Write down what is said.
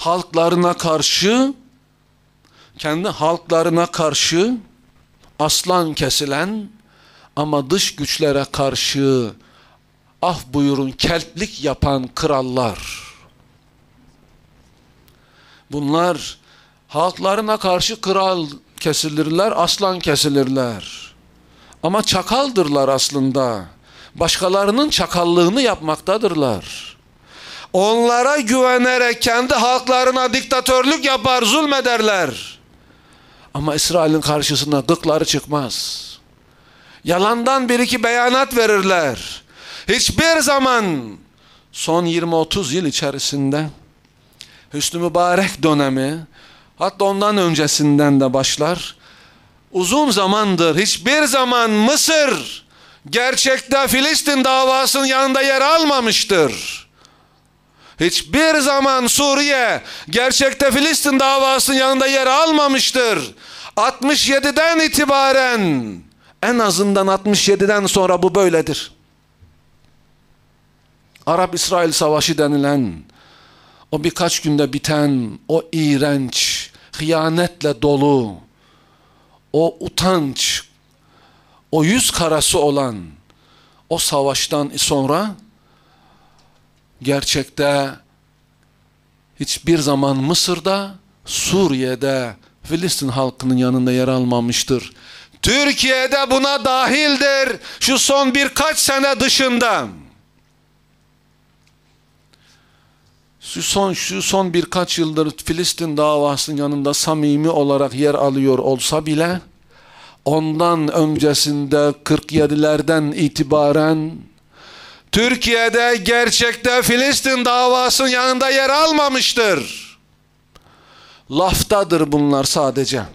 halklarına karşı, kendi halklarına karşı aslan kesilen ama dış güçlere karşı af buyurun kelplik yapan krallar. Bunlar halklarına karşı kral kesilirler, aslan kesilirler. Ama çakaldırlar aslında. Başkalarının çakallığını yapmaktadırlar. Onlara güvenerek kendi halklarına diktatörlük yapar, zulmederler. Ama İsrail'in karşısına gıkları çıkmaz. Yalandan bir iki beyanat verirler. Hiçbir zaman son 20-30 yıl içerisinde Hüsnü Mübarek dönemi, hatta ondan öncesinden de başlar, uzun zamandır hiçbir zaman Mısır gerçekte Filistin davasının yanında yer almamıştır. Hiçbir zaman Suriye gerçekte Filistin davasının yanında yer almamıştır. 67'den itibaren, en azından 67'den sonra bu böyledir. Arap-İsrail Savaşı denilen, o birkaç günde biten, o iğrenç, hıyanetle dolu, o utanç, o yüz karası olan o savaştan sonra gerçekte hiçbir zaman Mısır'da, Suriye'de, Filistin halkının yanında yer almamıştır. Türkiye'de buna dahildir, şu son birkaç sene dışında. Şu son birkaç yıldır Filistin davasının yanında samimi olarak yer alıyor olsa bile, ondan öncesinde 47'lerden itibaren Türkiye'de gerçekte Filistin davasının yanında yer almamıştır. Laftadır bunlar sadece.